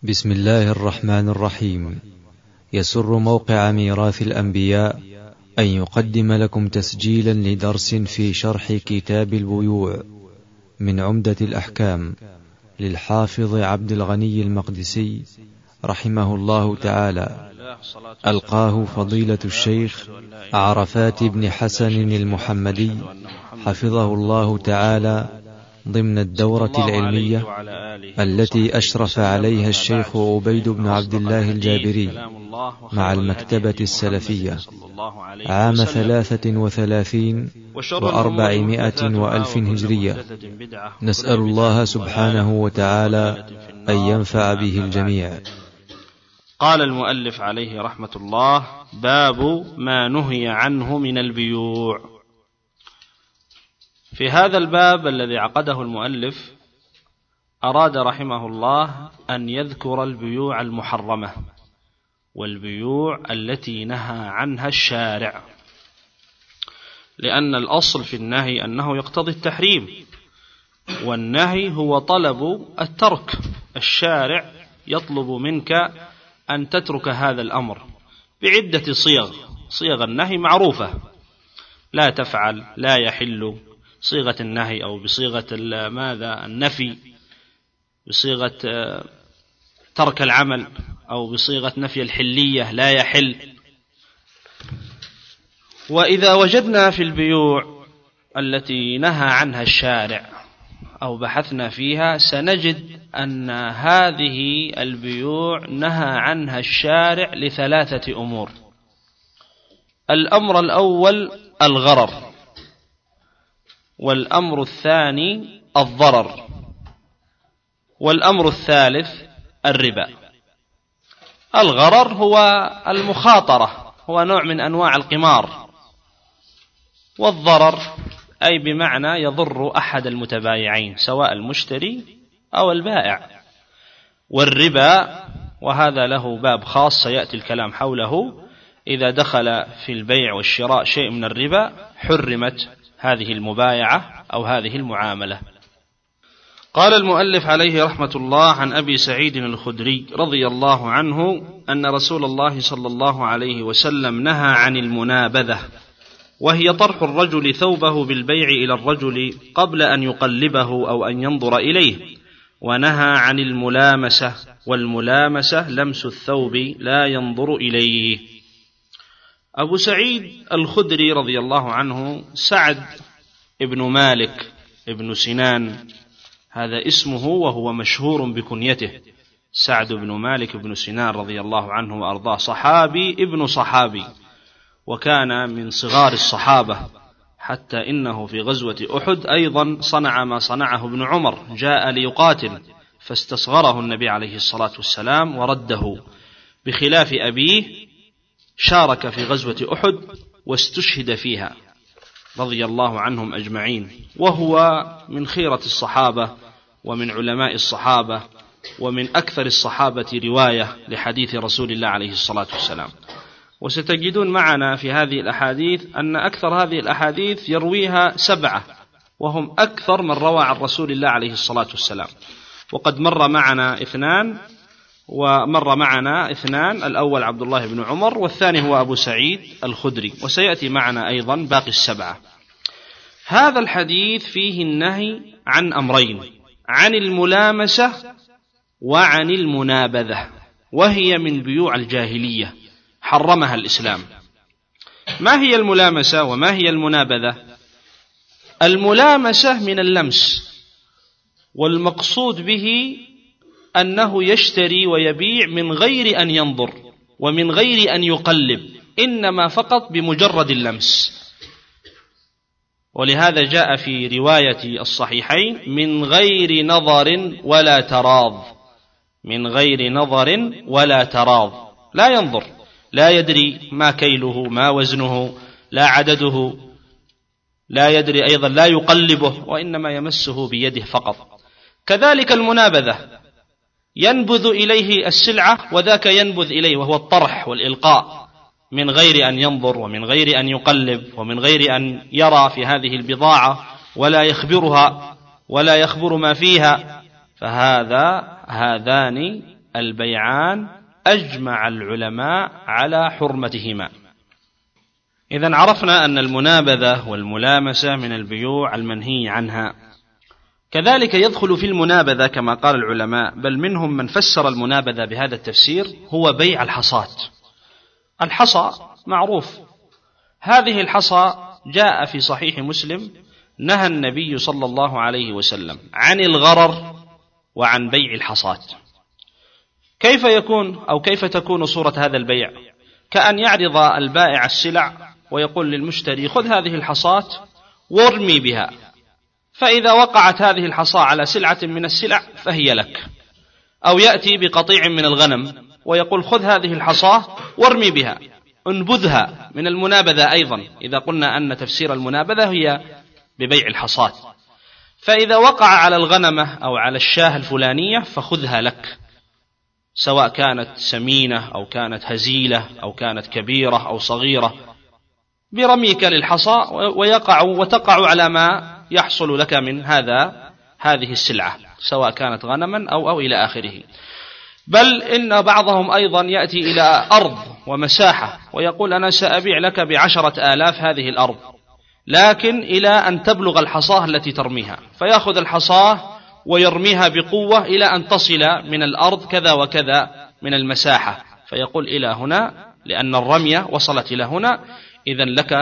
بسم الله الرحمن الرحيم. يسر موقع ميراث الأنبياء أن يقدم لكم تسجيلا لدرس في شرح كتاب البيوع من عمدة الأحكام للحافظ عبد الغني المقدسي رحمه الله تعالى، ألقاه فضيلة الشيخ عرفات بن حسن المحمدي حفظه الله تعالى ضمن الدورة العلمية التي أشرف عليها الشيخ عبيد بن عبد الله الجابري مع المكتبة السلفية عام 33 و400 وألف هجرية. نسأل الله سبحانه وتعالى أن ينفع به الجميع. قال المؤلف عليه رحمة الله: باب ما نهي عنه من البيوع. في هذا الباب الذي عقده المؤلف أراد رحمه الله أن يذكر البيوع المحرمة والبيوع التي نهى عنها الشارع، لأن الأصل في النهي أنه يقتضي التحريم، والنهي هو طلب الترك. الشارع يطلب منك أن تترك هذا الأمر بعدة صيغ النهي معروفة: لا تفعل، لا يحل، صيغة النهي، أو بصيغة النفي، بصيغة ترك العمل، أو بصيغة نفي الحلية لا يحل. وإذا وجدنا في البيوع التي نهى عنها الشارع أو بحثنا فيها سنجد أن هذه البيوع نهى عنها الشارع لثلاثة أمور. الأمر الأول الغرر، والأمر الثاني الضرر، والأمر الثالث الربا. الغرر هو المخاطرة، هو نوع من أنواع القمار. والضرر أي بمعنى يضر أحد المتبايعين سواء المشتري أو البائع. والربا، وهذا له باب خاص سيأتي الكلام حوله، إذا دخل في البيع والشراء شيء من الربا حرمت هذه المبايعة أو هذه المعاملة. قال المؤلف عليه رحمة الله: عن أبي سعيد الخدري رضي الله عنه أن رسول الله صلى الله عليه وسلم نهى عن المنابذة، وهي طرح الرجل ثوبه بالبيع إلى الرجل قبل أن يقلبه أو أن ينظر إليه، ونهى عن الملامسة، والملامسة لمس الثوب لا ينظر إليه. أبو سعيد الخدري رضي الله عنه سعد ابن مالك ابن سنان، هذا اسمه وهو مشهور بكنيته، سعد بن مالك ابن سنان رضي الله عنه وأرضاه، صحابي ابن صحابي، وكان من صغار الصحابة، حتى إنه في غزوة أحد أيضا صنع ما صنعه ابن عمر، جاء ليقاتل فاستصغره النبي عليه الصلاة والسلام ورده، بخلاف أبيه شارك في غزوة أحد واستشهد فيها رضي الله عنهم أجمعين، وهو من خيرة الصحابة ومن علماء الصحابة ومن أكثر الصحابة رواية لحديث رسول الله عليه الصلاة والسلام. وستجدون معنا في هذه الأحاديث أن أكثر هذه الأحاديث يرويها 7، وهم أكثر من روى عن رسول الله عليه الصلاة والسلام. وقد مر معنا 2، ومر معنا 2، الأول عبد الله بن عمر، والثاني هو أبو سعيد الخدري، وسيأتي معنا أيضا باقي 7. هذا الحديث فيه النهي عن أمرين: عن الملامسة وعن المنابذة، وهي من بيوع الجاهلية حرمها الإسلام. ما هي الملامسة وما هي المنابذة؟ الملامسة من اللمس، والمقصود به أنه يشتري ويبيع من غير أن ينظر ومن غير أن يقلب، إنما فقط بمجرد اللمس. ولهذا جاء في رواية الصحيحين: من غير نظر ولا تراض، من غير نظر ولا تراض، لا ينظر، لا يدري ما كيله ما وزنه لا عدده، لا يدري أيضا، لا يقلبه، وإنما يمسه بيده فقط. كذلك المنابذة، ينبذ إليه السلعة وذاك ينبذ إليه، وهو الطرح والإلقاء، من غير أن ينظر ومن غير أن يقلب ومن غير أن يرى في هذه البضاعة ولا يخبرها ولا يخبر ما فيها. فهذان البيعان أجمع العلماء على حرمتهما. إذن عرفنا أن المنابذة والملامسة من البيوع المنهي عنها. كذلك يدخل في المنابذة كما قال العلماء، بل منهم من فسر المنابذة بهذا التفسير، هو بيع الحصات. الحصى معروف، هذه الحصى جاء في صحيح مسلم نهى النبي صلى الله عليه وسلم عن الغرر وعن بيع الحصات. كيف يكون أو كيف تكون صورة هذا البيع؟ كأن يعرض البائع السلع ويقول للمشتري خذ هذه الحصات وارمي بها، فإذا وقعت هذه الحصى على سلعة من السلع فهي لك. أو يأتي بقطيع من الغنم ويقول خذ هذه الحصى وارمي بها، انبذها، من المنابذة أيضا، إذا قلنا أن تفسير المنابذة هي ببيع الحصات. فإذا وقع على الغنمة أو على الشاة الفلانية فخذها لك، سواء كانت سمينة أو كانت هزيلة أو كانت كبيرة أو صغيرة، برميك للحصى وتقع على ما يحصل لك من هذه السلعة، سواء كانت غنما أو إلى آخره. بل إن بعضهم أيضا يأتي إلى أرض ومساحة ويقول أنا سأبيع لك ب10,000 هذه الأرض، لكن إلى أن تبلغ الحصاة التي ترميها، فيأخذ الحصاة ويرميها بقوة إلى أن تصل من الأرض كذا وكذا من المساحة، فيقول إلى هنا، لأن الرمية وصلت إلى هنا، إذن لك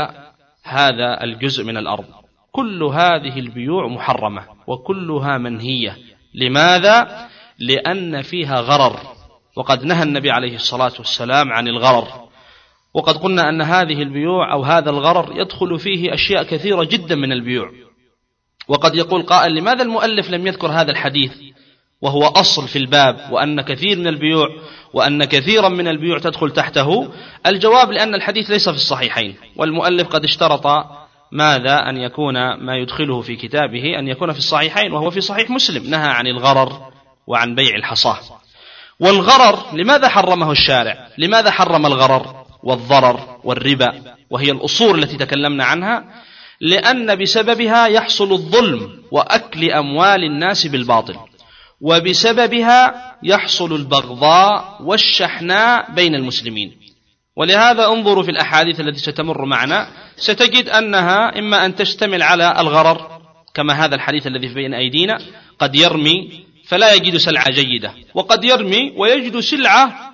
هذا الجزء من الأرض. كل هذه البيوع محرمة وكلها منهية. لماذا؟ لأن فيها غرر، وقد نهى النبي عليه الصلاة والسلام عن الغرر. وقد قلنا أن هذه البيوع أو هذا الغرر يدخل فيه أشياء كثيرة جدا من البيوع. وقد يقول قائل لماذا المؤلف لم يذكر هذا الحديث وهو أصل في الباب، وأن كثير من البيوع وأن كثيرا من البيوع تدخل تحته؟ الجواب لأن الحديث ليس في الصحيحين، والمؤلف قد اشترط ماذا؟ أن يكون ما يدخله في كتابه أن يكون في الصحيحين، وهو في صحيح مسلم نهى عن الغرر وعن بيع الحصاة. والغرر لماذا حرمه الشارع؟ لماذا حرم الغرر والضرر والربا وهي الأصول التي تكلمنا عنها؟ لأن بسببها يحصل الظلم وأكل أموال الناس بالباطل، وبسببها يحصل البغضاء والشحناء بين المسلمين. ولهذا انظروا في الأحاديث التي ستمر معنا، ستجد أنها إما أن تشتمل على الغرر كما هذا الحديث الذي في بين أيدينا، قد يرمي فلا يجد سلعة جيدة، وقد يرمي ويجد سلعة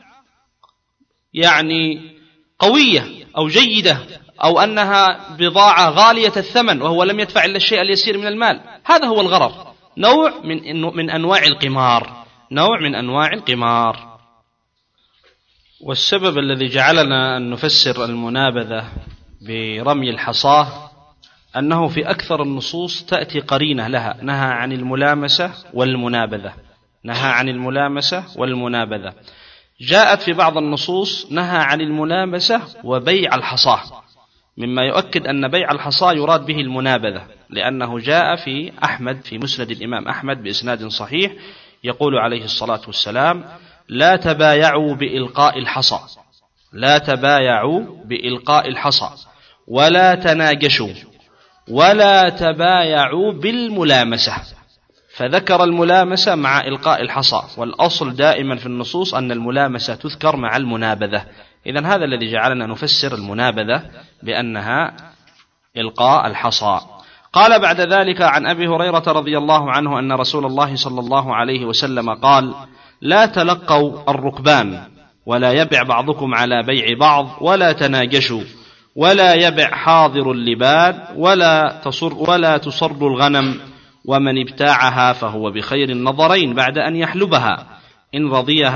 يعني قوية أو جيدة، أو أنها بضاعة غالية الثمن وهو لم يدفع إلا الشيء اليسير من المال. هذا هو الغرر، نوع من أنواع القمار، نوع من أنواع القمار. والسبب الذي جعلنا أن نفسر المنابذة برمي الحصاة أنه في أكثر النصوص تأتي قرينة لها، نهى عن الملامسة والمنابذة، نهى عن الملامسة والمنابذة. جاءت في بعض النصوص نهى عن الملامسة وبيع الحصاة، مما يؤكد أن بيع الحصاة يراد به المنابذة، لأنه جاء في أحمد في مسند الإمام أحمد بإسناد صحيح يقول عليه الصلاة والسلام: لا تبايعوا بإلقاء الحصى، لا تبايعوا بإلقاء الحصى، ولا تناجشوا، ولا تبايعوا بالملامسة. فذكر الملامسة مع إلقاء الحصى، والأصل دائما في النصوص أن الملامسة تذكر مع المنابذة. إذن هذا الذي جعلنا نفسر المنابذة بأنها إلقاء الحصى. قال بعد ذلك عن أبي هريرة رضي الله عنه أن رسول الله صلى الله عليه وسلم قال: لا تلقوا الركبان، ولا يبع بعضكم على بيع بعض، ولا تناجشوا، ولا يبع حاضر اللباد، ولا تصر الغنم، ومن ابتاعها فهو بخير النظرين بعد أن يحلبها، إن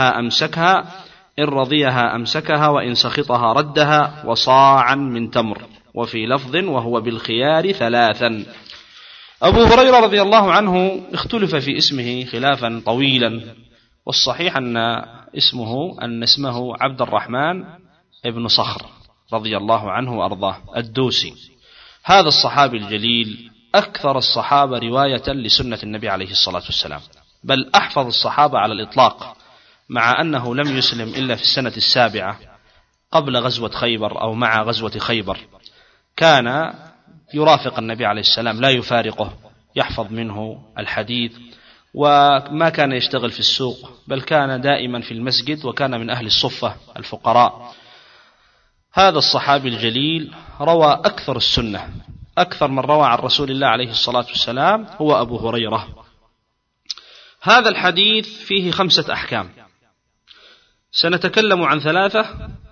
رضيها أمسكها وإن سخطها ردها، وصاعا من تمر. وفي لفظ: وهو بالخيار 3. أبو هريرة رضي الله عنه اختلف في اسمه خلافا طويلا، والصحيح أن اسمه عبد الرحمن ابن صخر رضي الله عنه وأرضاه الدوسي. هذا الصحابي الجليل أكثر الصحابة رواية لسنة النبي عليه الصلاة والسلام، بل أحفظ الصحابة على الإطلاق، مع أنه لم يسلم إلا في السنة 7 قبل غزوة خيبر أو مع غزوة خيبر. كان يرافق النبي عليه السلام لا يفارقه، يحفظ منه الحديث، وما كان يشتغل في السوق، بل كان دائما في المسجد، وكان من أهل الصفة الفقراء. هذا الصحابي الجليل روى أكثر السنة، أكثر من روى عن رسول الله عليه الصلاة والسلام هو أبو هريرة. هذا الحديث فيه 5 أحكام، سنتكلم عن 3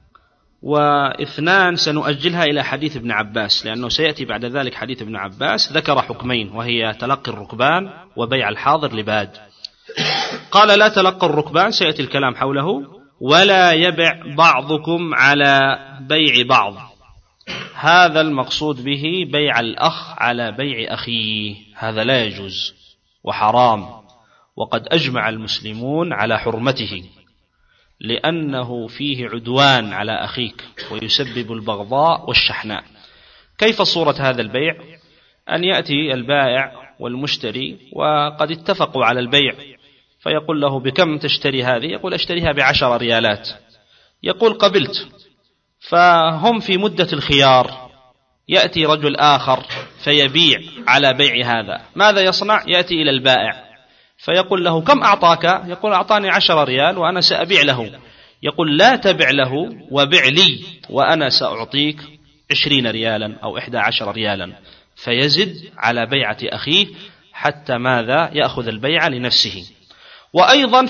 و2 سنؤجلها إلى حديث ابن عباس، لأنه سيأتي بعد ذلك حديث ابن عباس ذكر حكمين، وهي تلقي الركبان وبيع الحاضر لباد. قال: لا تلقى الركبان، سيأتي الكلام حوله، ولا يبع بعضكم على بيع بعض. هذا المقصود به بيع الأخ على بيع أخيه، هذا لا يجوز وحرام، وقد أجمع المسلمون على حرمته، لأنه فيه عدوان على أخيك ويسبب البغضاء والشحناء. كيف صورة هذا البيع؟ أن يأتي البائع والمشتري وقد اتفقوا على البيع، فيقول له: بكم تشتري هذه؟ يقول: أشتريها ب10 ريالات. يقول: قبلت. فهم في مدة الخيار، يأتي رجل آخر فيبيع على بيع هذا، ماذا يصنع؟ يأتي إلى البائع فيقول له: كم أعطاك؟ يقول: أعطاني 10 ريال وأنا سأبيع له. يقول: لا تبع له وبع لي، وأنا سأعطيك 20 ريالا أو 11 ريالا، فيزد على بيعة أخيه حتى ماذا؟ يأخذ البيع لنفسه. وأيضا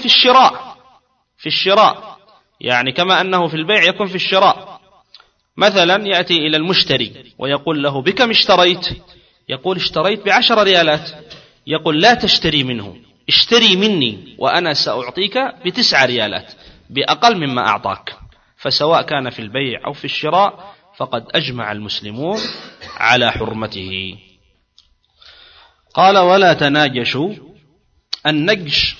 في الشراء يعني كما أنه في البيع يكون في الشراء. مثلا يأتي إلى المشتري ويقول له: بكم اشتريت؟ يقول: اشتريت ب10 ريالات. يقول: لا تشتري منه، اشتري مني وأنا سأعطيك ب9 ريالات، بأقل مما أعطاك. فسواء كان في البيع أو في الشراء فقد أجمع المسلمون على حرمته. قال: ولا تناجشوا. النجش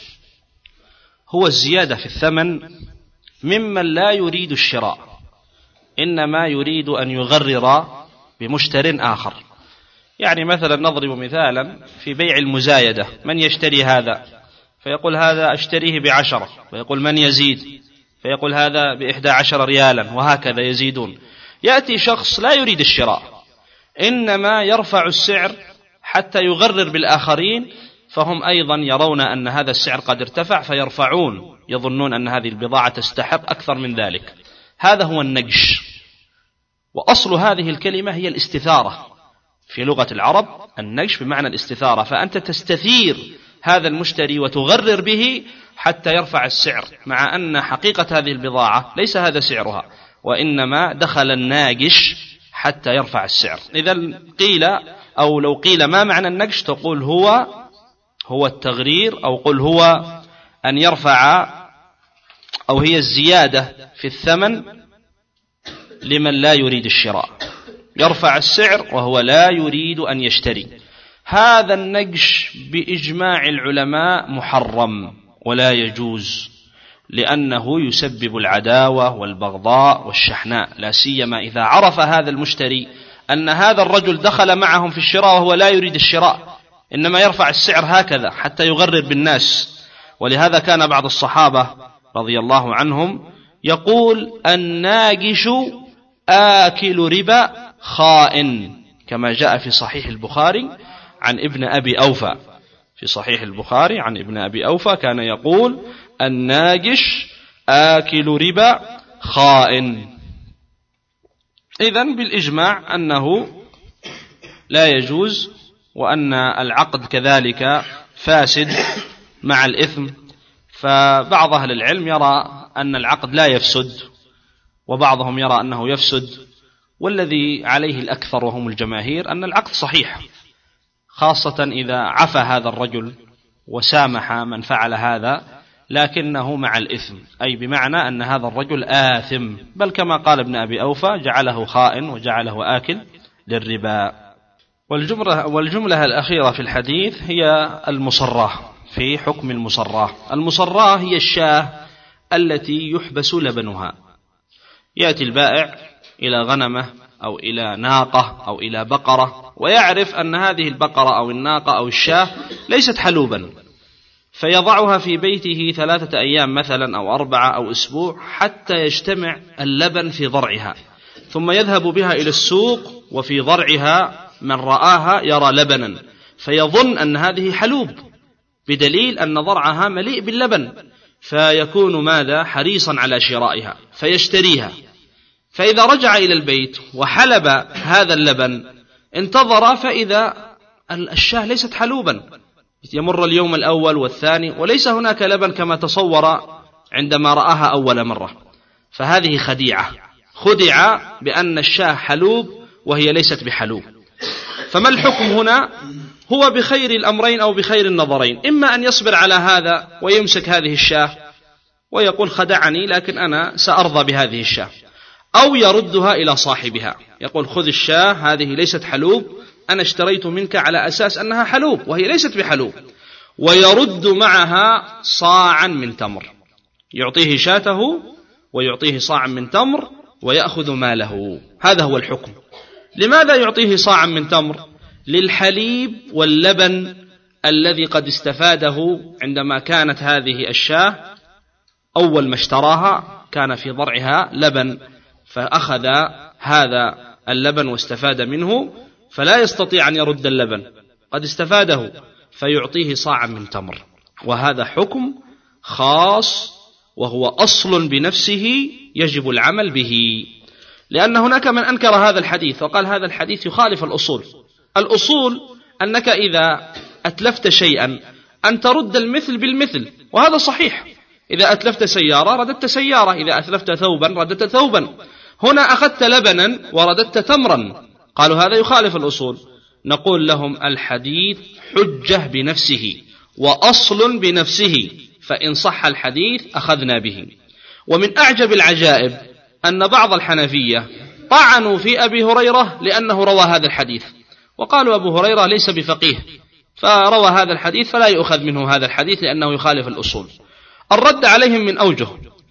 هو الزيادة في الثمن ممن لا يريد الشراء، إنما يريد أن يغرر بمشتر آخر. يعني مثلا نضرب مثالا في بيع المزايدة، من يشتري هذا؟ فيقول: هذا أشتريه ب10، ويقول: من يزيد؟ فيقول: هذا ب11 ريالا، وهكذا يزيدون. يأتي شخص لا يريد الشراء، إنما يرفع السعر حتى يغرر بالآخرين، فهم أيضا يرون أن هذا السعر قد ارتفع فيرفعون، يظنون أن هذه البضاعة تستحق أكثر من ذلك. هذا هو النجش. وأصل هذه الكلمة هي الاستثارة في لغة العرب. النجش بمعنى الاستثارة، فأنت تستثير هذا المشتري وتغرر به حتى يرفع السعر، مع أن حقيقة هذه البضاعة ليس هذا سعرها، وإنما دخل الناجش حتى يرفع السعر. إذا قيل أو لو قيل ما معنى النجش، تقول هو التغرير، أو قل هو أن يرفع، أو هي الزيادة في الثمن لمن لا يريد الشراء، يرفع السعر وهو لا يريد أن يشتري. هذا النجش بإجماع العلماء محرم ولا يجوز، لأنه يسبب العداوة والبغضاء والشحناء، لا سيما إذا عرف هذا المشتري أن هذا الرجل دخل معهم في الشراء وهو لا يريد الشراء، إنما يرفع السعر هكذا حتى يغرر بالناس. ولهذا كان بعض الصحابة رضي الله عنهم يقول: الناجش آكل ربا خائن، كما جاء في صحيح البخاري عن ابن أبي أوفى. في صحيح البخاري عن ابن أبي أوفى كان يقول: الناجش آكل ربا خائن. إذن بالإجماع أنه لا يجوز، وأن العقد كذلك فاسد مع الإثم. فبعض أهل العلم يرى أن العقد لا يفسد، وبعضهم يرى أنه يفسد، والذي عليه الأكثر وهم الجماهير أن العقد صحيح، خاصة إذا عفى هذا الرجل وسامح من فعل هذا، لكنه مع الإثم، أي بمعنى أن هذا الرجل آثم، بل كما قال ابن أبي أوفى: جعله خائن وجعله آكل للربا. والجملة الأخيرة في الحديث هي المصراه، في حكم المصراه. المصراه هي الشاة التي يحبس لبنها. يأتي البائع إلى غنمة أو إلى ناقة أو إلى بقرة، ويعرف أن هذه البقرة أو الناقة أو الشاة ليست حلوبا، فيضعها في بيته 3 أيام مثلا أو 4 أو أسبوع حتى يجتمع اللبن في ضرعها، ثم يذهب بها إلى السوق، وفي ضرعها من رآها يرى لبنا فيظن أن هذه حلوب، بدليل أن ضرعها مليء باللبن، فيكون ماذا؟ حريصا على شرائها فيشتريها. فإذا رجع إلى البيت وحلب هذا اللبن انتظر فإذا الشاة ليست حلوبا، يمر اليوم الأول والثاني وليس هناك لبن كما تصور عندما رآها أول مرة، فهذه خديعة، خدع بأن الشاة حلوب وهي ليست بحلوب. فما الحكم هنا؟ هو بخير الأمرين أو بخير النظرين، إما أن يصبر على هذا ويمسك هذه الشاة ويقول خدعني لكن أنا سأرضى بهذه الشاة، أو يردها إلى صاحبها، يقول خذ الشاة هذه ليست حلوب، أنا اشتريت منك على أساس أنها حلوب وهي ليست بحلوب، ويرد معها صاعا من تمر، يعطيه شاته ويعطيه صاعا من تمر ويأخذ ماله. هذا هو الحكم. لماذا يعطيه صاعا من تمر؟ للحليب واللبن الذي قد استفاده عندما كانت هذه الشاة أول ما اشتراها كان في ضرعها لبن، فأخذ هذا اللبن واستفاد منه، فلا يستطيع أن يرد اللبن، قد استفاده، فيعطيه صاعا من تمر. وهذا حكم خاص وهو أصل بنفسه يجب العمل به، لأن هناك من أنكر هذا الحديث وقال هذا الحديث يخالف الأصول. الأصول أنك إذا أتلفت شيئا أن ترد المثل بالمثل، وهذا صحيح. إذا أتلفت سيارة رددت سيارة، إذا أتلفت ثوبا رددت ثوبا. هنا أخذت لبنا ورددت تمرا، قالوا هذا يخالف الأصول. نقول لهم الحديث حجة بنفسه وأصل بنفسه، فإن صح الحديث أخذنا به. ومن أعجب العجائب أن بعض الحنفية طعنوا في أبي هريرة لأنه روى هذا الحديث، وقالوا أبو هريرة ليس بفقيه فروى هذا الحديث فلا يؤخذ منه هذا الحديث لأنه يخالف الأصول. الرد عليهم من أوجه.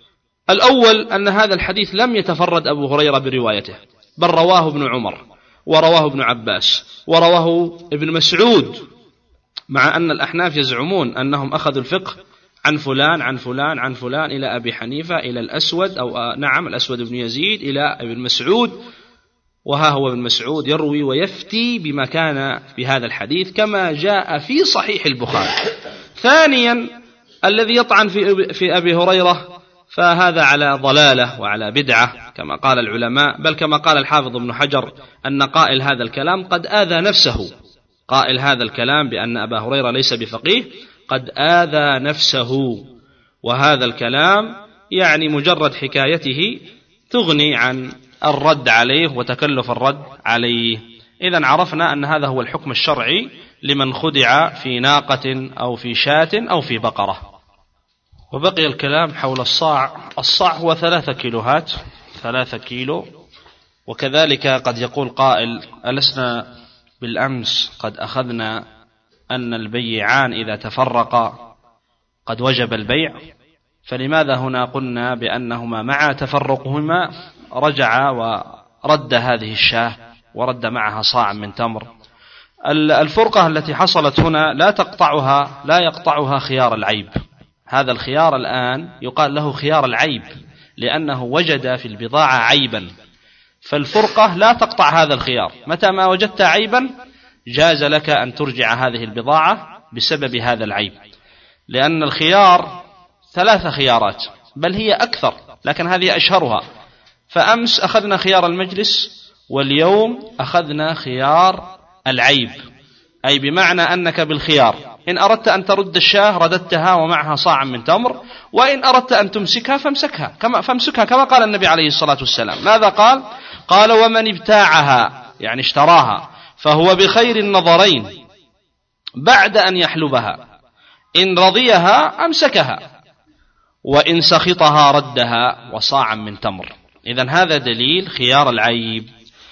الأول أن هذا الحديث لم يتفرد أبو هريرة بروايته، بل رواه ابن عمر ورواه ابن عباس ورواه ابن مسعود، مع أن الأحناف يزعمون أنهم أخذوا الفقه عن فلان عن فلان عن فلان إلى أبي حنيفة إلى الأسود الأسود بن يزيد إلى ابن مسعود، وها هو ابن مسعود يروي ويفتي بما كان بهذا الحديث كما جاء في صحيح البخاري. ثانيا الذي يطعن في أبي هريرة فهذا على ضلالة وعلى بدعة كما قال العلماء، بل كما قال الحافظ ابن حجر أن قائل هذا الكلام قد آذى نفسه، قائل هذا الكلام بأن أبا هريرة ليس بفقيه قد آذى نفسه، وهذا الكلام يعني مجرد حكايته تغني عن الرد عليه وتكلف الرد عليه. إذن عرفنا أن هذا هو الحكم الشرعي لمن خدع في ناقة أو في شاة أو في بقرة. وبقي الكلام حول الصاع. الصاع هو 3 كيلوهات، 3 كيلو. وكذلك قد يقول قائل ألسنا بالأمس قد أخذنا أن البيعان إذا تفرقا قد وجب البيع، فلماذا هنا قلنا بأنهما مع تفرقهما رجع ورد هذه الشاة ورد معها صاع من تمر؟ الفرقة التي حصلت هنا لا يقطعها خيار العيب. هذا الخيار الآن يقال له خيار العيب لأنه وجد في البضاعة عيبا، فالفرقة لا تقطع هذا الخيار. متى ما وجدت عيبا جاز لك أن ترجع هذه البضاعة بسبب هذا العيب، لأن الخيار 3 خيارات بل هي أكثر، لكن هذه أشهرها. فأمس أخذنا خيار المجلس واليوم أخذنا خيار العيب، أي بمعنى أنك بالخيار إن أردت أن ترد الشاة رددتها ومعها صاع من تمر، وإن أردت أن تمسكها فامسكها كما قال النبي عليه الصلاة والسلام. ماذا قال؟ قال ومن ابتاعها يعني اشتراها فهو بخير النظرين بعد أن يحلبها، إن رضيها أمسكها وإن سخطها ردها وصاعا من تمر. إذن هذا دليل خيار العيب.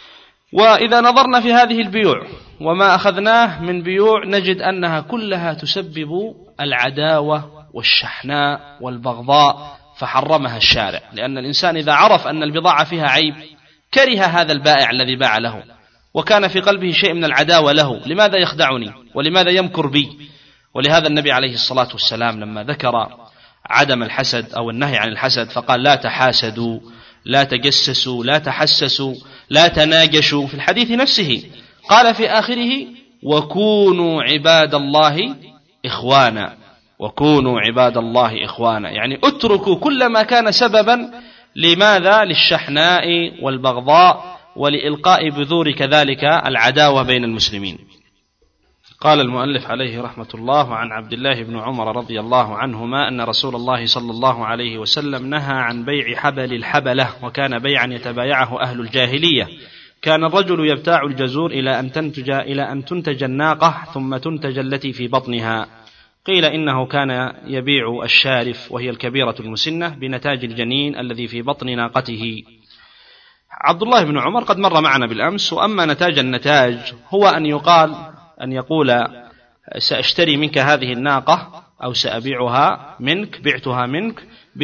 وإذا نظرنا في هذه البيوع وما أخذناه من بيوع نجد أنها كلها تسبب العداوة والشحناء والبغضاء، فحرمها الشارع، لأن الإنسان إذا عرف أن البضاعة فيها عيب كره هذا البائع الذي باع له، وكان في قلبه شيء من العداوة له، لماذا يخدعني ولماذا يمكر بي؟ ولهذا النبي عليه الصلاة والسلام لما ذكر عدم الحسد أو النهي عن الحسد فقال لا تحاسدوا لا تجسسوا لا تحسسوا لا تناجشوا، في الحديث نفسه قال في آخره وكونوا عباد الله إخوانا وكونوا عباد الله إخوانا، يعني اتركوا كل ما كان سببا لماذا؟ للشحناء والبغضاء ولإلقاء بذور كذلك العداوة بين المسلمين. قال المؤلف عليه رحمة الله: عن عبد الله بن عمر رضي الله عنهما أن رسول الله صلى الله عليه وسلم نهى عن بيع حبل الحبلة، وكان بيعا يتبايعه أهل الجاهلية. كان الرجل يبتاع الجزور إلى أن تنتج الناقة ثم تنتج التي في بطنها. قيل إنه كان يبيع الشارف وهي الكبيرة المسنة بنتاج الجنين الذي في بطن ناقته. عبد الله بن عمر قد مر معنا بالأمس. وأما النتاج هو أن يقول سأشتري منك هذه الناقة أو سأبيعها منك، بعتها منك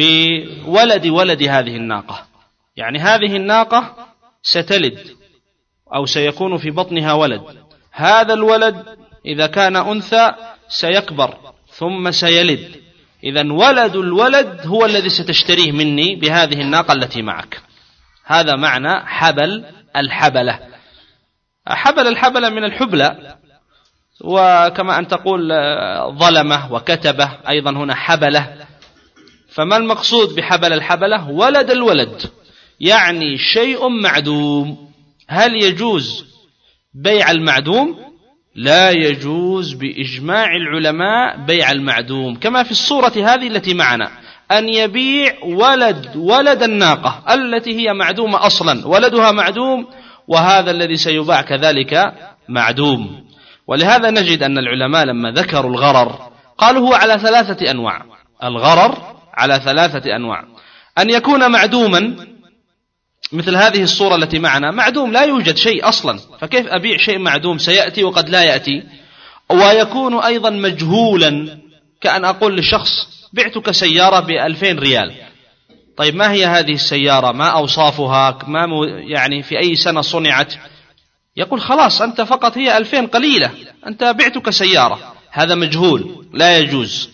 بولد هذه الناقة، يعني هذه الناقة ستلد أو سيكون في بطنها ولد، هذا الولد إذا كان أنثى سيكبر ثم سيلد، إذن ولد الولد هو الذي ستشتريه مني بهذه الناقة التي معك. هذا معنى حبل الحبلة. حبل الحبلة من الحبلة، وكما أن تقول ظلمة وكتبة أيضا هنا حبلة. فما المقصود بحبل الحبلة؟ ولد الولد، يعني شيء معدوم. هل يجوز بيع المعدوم؟ لا يجوز بإجماع العلماء بيع المعدوم، كما في الصورة هذه التي معنا، أن يبيع ولد الناقة التي هي معدومة أصلا، ولدها معدوم وهذا الذي سيباع كذلك معدوم. ولهذا نجد أن العلماء لما ذكروا الغرر قالوا هو على 3 أنواع. الغرر على 3 أنواع: أن يكون معدوما مثل هذه الصورة التي معنا، معدوم لا يوجد شيء أصلا، فكيف أبيع شيء معدوم سيأتي وقد لا يأتي؟ ويكون أيضا مجهولا، كأن أقول لشخص بعتك سيارة ب2000 ريال، طيب ما هي هذه السيارة؟ ما أوصافها؟ يعني في أي سنة صنعت؟ يقول خلاص أنت فقط هي 2000 قليلة، أنت بعتك سيارة، هذا مجهول، لا يجوز.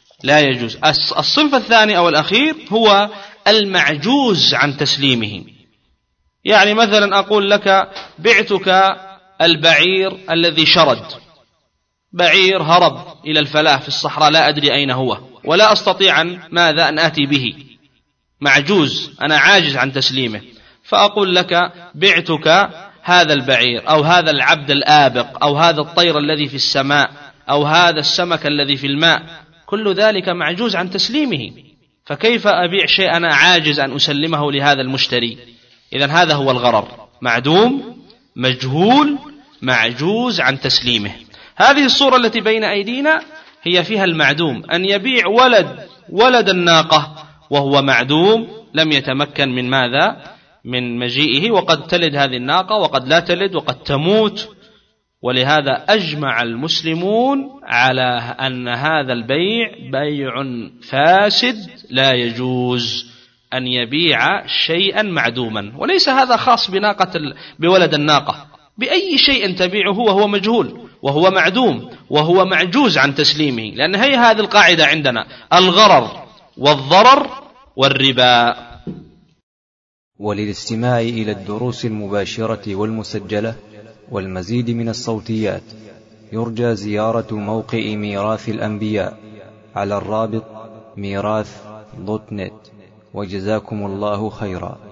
الصنف الثاني أو الأخير هو المعجوز عن تسليمه. يعني مثلا أقول لك بعتك البعير الذي شرد، بعير هرب إلى الفلاة في الصحراء لا أدري أين هو ولا أستطيع أن آتي به، معجوز، أنا عاجز عن تسليمه، فأقول لك بعتك هذا البعير أو هذا العبد الآبق أو هذا الطير الذي في السماء أو هذا السمك الذي في الماء، كل ذلك معجوز عن تسليمه، فكيف أبيع شيء أنا عاجز أن أسلمه لهذا المشتري؟ إذن هذا هو الغرر، معدوم، مجهول، معجوز عن تسليمه. هذه الصورة التي بين أيدينا هي فيها المعدوم، أن يبيع ولد الناقة وهو معدوم، لم يتمكن من ماذا؟ من مجيئه، وقد تلد هذه الناقة وقد لا تلد وقد تموت. ولهذا أجمع المسلمون على أن هذا البيع بيع فاسد، لا يجوز أن يبيع شيئا معدوما. وليس هذا خاص بولد الناقة، بأي شيء تبيعه وهو مجهول وهو معدوم وهو معجوز عن تسليمه، لأن هي هذه القاعدة عندنا: الغرر والضرر والربا. وللاستماع إلى الدروس المباشرة والمسجلة والمزيد من الصوتيات يرجى زيارة موقع ميراث الأنبياء على الرابط ميراث.net. وجزاكم الله خيرا.